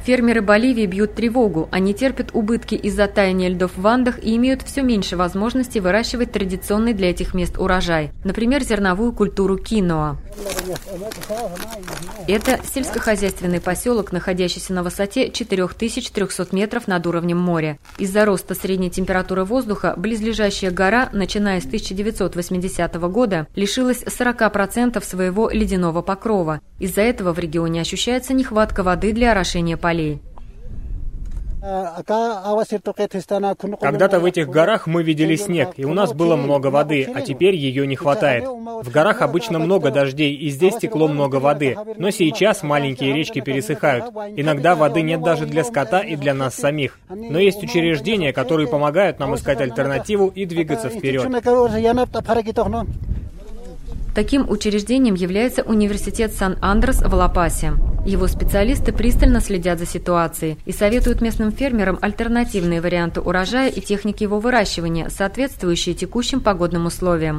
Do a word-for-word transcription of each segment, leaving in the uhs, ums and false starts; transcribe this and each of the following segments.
Фермеры Боливии бьют тревогу. Они терпят убытки из-за таяния льдов в Андах и имеют все меньше возможностей выращивать традиционный для этих мест урожай, например, зерновую культуру киноа. Это сельскохозяйственный поселок, находящийся на высоте четырёх тысяч трёхсот метров над уровнем моря. Из-за роста средней температуры воздуха близлежащая гора, начиная с тысяча девятьсот восьмидесятого года, лишилась сорока процентов своего ледяного покрова. Из-за этого в регионе ощущается нехватка воды для орошения полей. Когда-то в этих горах мы видели снег, и у нас было много воды, а теперь ее не хватает. В горах обычно много дождей, и здесь текло много воды, но сейчас маленькие речки пересыхают. Иногда воды нет даже для скота и для нас самих. Но есть учреждения, которые помогают нам искать альтернативу и двигаться вперед. Таким учреждением является университет Сан-Андрес в Ла-Пасе. Его специалисты пристально следят за ситуацией и советуют местным фермерам альтернативные варианты урожая и техники его выращивания, соответствующие текущим погодным условиям.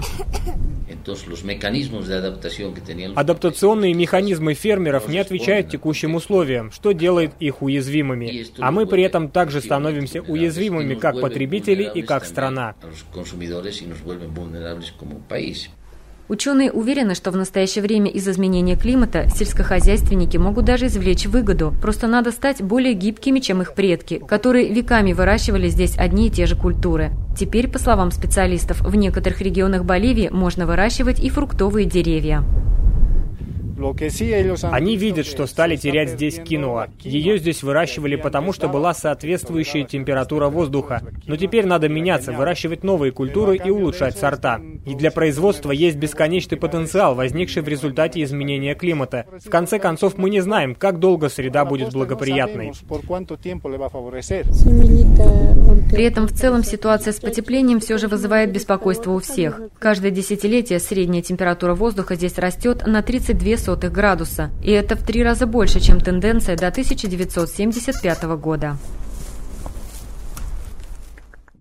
Адаптационные механизмы фермеров не отвечают текущим условиям, что делает их уязвимыми. А мы при этом также становимся уязвимыми как потребители и как страна. Ученые уверены, что в настоящее время из изменения климата сельскохозяйственники могут даже извлечь выгоду. Просто надо стать более гибкими, чем их предки, которые веками выращивали здесь одни и те же культуры. Теперь, по словам специалистов, в некоторых регионах Боливии можно выращивать и фруктовые деревья. Они видят, что стали терять здесь киноа. Ее здесь выращивали, потому что была соответствующая температура воздуха. Но теперь надо меняться, выращивать новые культуры и улучшать сорта. И для производства есть бесконечный потенциал, возникший в результате изменения климата. В конце концов, мы не знаем, как долго среда будет благоприятной. При этом в целом ситуация с потеплением все же вызывает беспокойство у всех. Каждое десятилетие средняя температура воздуха здесь растет на тридцать две сотых градуса. И это в три раза больше, чем тенденция до тысяча девятьсот семьдесят пятого года.